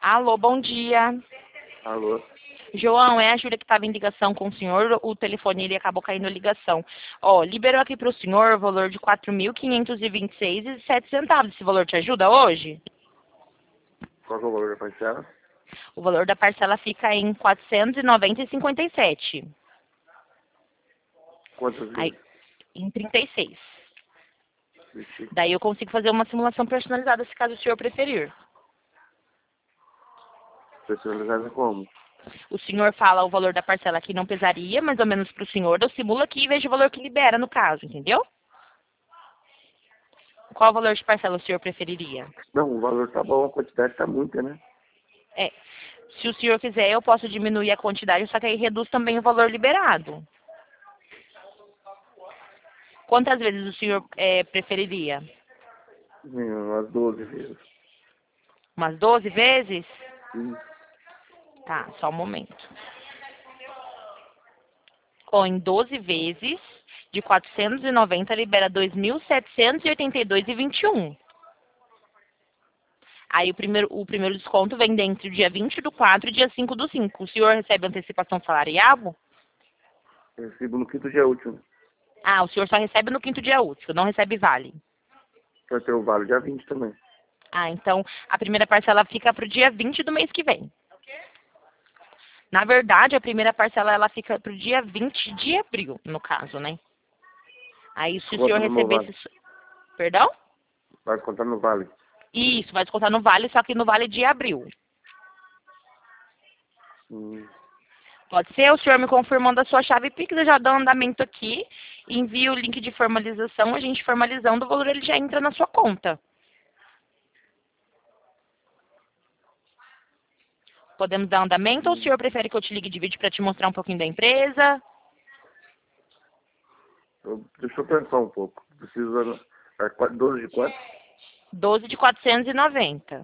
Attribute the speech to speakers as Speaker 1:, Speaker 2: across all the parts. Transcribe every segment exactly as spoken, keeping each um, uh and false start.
Speaker 1: Alô, bom dia.
Speaker 2: Alô?
Speaker 1: João, é a Júlia que estava em ligação com o senhor, o telefone ele acabou caindo a ligação. Ó, liberou aqui para o senhor o valor de quatro mil quinhentos e vinte e seis reais e sete centavos. Esse valor te ajuda hoje?
Speaker 2: Qual que é o valor da parcela?
Speaker 1: O valor da parcela fica em quatrocentos e noventa reais e cinquenta e sete centavos.
Speaker 2: Quantas
Speaker 1: Aí,
Speaker 2: vezes?
Speaker 1: em trinta e seis.
Speaker 2: Vixe,
Speaker 1: Daí eu consigo fazer uma simulação personalizada se caso o senhor preferir.
Speaker 2: personalizada como?
Speaker 1: O senhor fala o valor da parcela que não pesaria, mais ou menos para o senhor, eu simulo aqui e vejo o valor que libera no caso, entendeu? Qual valor de parcela o senhor preferiria?
Speaker 2: Não, o valor tá bom, a quantidade tá muita, né?
Speaker 1: É, se o senhor quiser, eu posso diminuir a quantidade, só que aí reduz também o valor liberado. Quantas vezes o senhor é, preferiria?
Speaker 2: Sim, umas doze vezes.
Speaker 1: Umas doze vezes?
Speaker 2: Isso.
Speaker 1: Tá, só um momento. Ó, em doze vezes, de quatrocentos e noventa libera dois mil setecentos e oitenta e dois reais e vinte e um. Aí o primeiro, o primeiro desconto vem entre o dia vinte do quatro e dia cinco do cinco. O senhor recebe antecipação salarial?
Speaker 2: Eu recebo no quinto dia útil, né?
Speaker 1: Ah, o senhor só recebe no quinto dia útil, não recebe vale.
Speaker 2: Vai ter o vale dia vinte também.
Speaker 1: Ah, então a primeira parcela fica para o dia vinte do mês que vem. Na verdade, a primeira parcela ela fica para o dia vinte de abril, no caso, né? Aí se o senhor
Speaker 2: Conta no meu
Speaker 1: recebesse...
Speaker 2: vale.
Speaker 1: Perdão?
Speaker 2: Vai contar no vale.
Speaker 1: Isso, vai descontar no vale, só que no vale de abril.
Speaker 2: Hum.
Speaker 1: Pode ser, o senhor me confirmando a sua chave Pix, eu já dou andamento aqui, envio o link de formalização, a gente formalizando, o valor ele já entra na sua conta. Podemos dar andamento ou o
Speaker 2: Hum.
Speaker 1: senhor prefere que eu te ligue de vídeo para te mostrar um pouquinho da empresa?
Speaker 2: Eu, deixa eu pensar um pouco. Precisa... É qua- doze de quanto?
Speaker 1: doze de quatrocentos e noventa.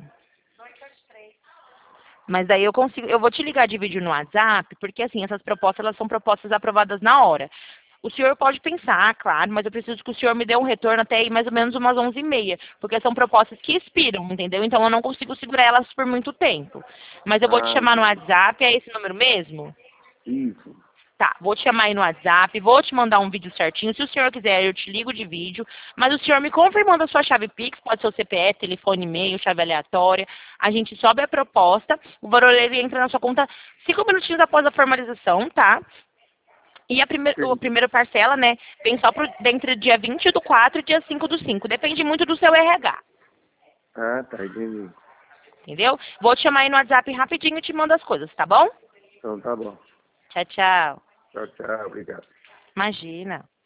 Speaker 1: Mas daí eu consigo, eu vou te ligar de vídeo no WhatsApp, porque assim, essas propostas elas são propostas aprovadas na hora. O senhor pode pensar, claro, mas eu preciso que o senhor me dê um retorno até aí mais ou menos umas onze e meia, porque são propostas que expiram, entendeu? Então eu não consigo segurar elas por muito tempo. Mas eu vou te
Speaker 2: Ah,
Speaker 1: chamar no
Speaker 2: entendi.
Speaker 1: WhatsApp, é esse número mesmo?
Speaker 2: Isso.
Speaker 1: Tá, vou te chamar aí no WhatsApp, vou te mandar um vídeo certinho. Se o senhor quiser, eu te ligo de vídeo. Mas o senhor me confirmando a sua chave Pix, pode ser o C P F, telefone, e-mail, chave aleatória. A gente sobe a proposta, o valor ele entra na sua conta cinco minutinhos após a formalização, tá? E a, primeir, a
Speaker 2: Entendi.
Speaker 1: primeira parcela, né, vem só pro, entre dia vinte do quatro e dia cinco do cinco. Depende muito do seu R H,
Speaker 2: Ah, tá, entendi.
Speaker 1: entendeu? Vou te chamar aí no WhatsApp rapidinho e te mando as coisas, tá bom?
Speaker 2: Então tá bom.
Speaker 1: Tchau, tchau.
Speaker 2: Tchau, tchau, obrigado.
Speaker 1: Imagina.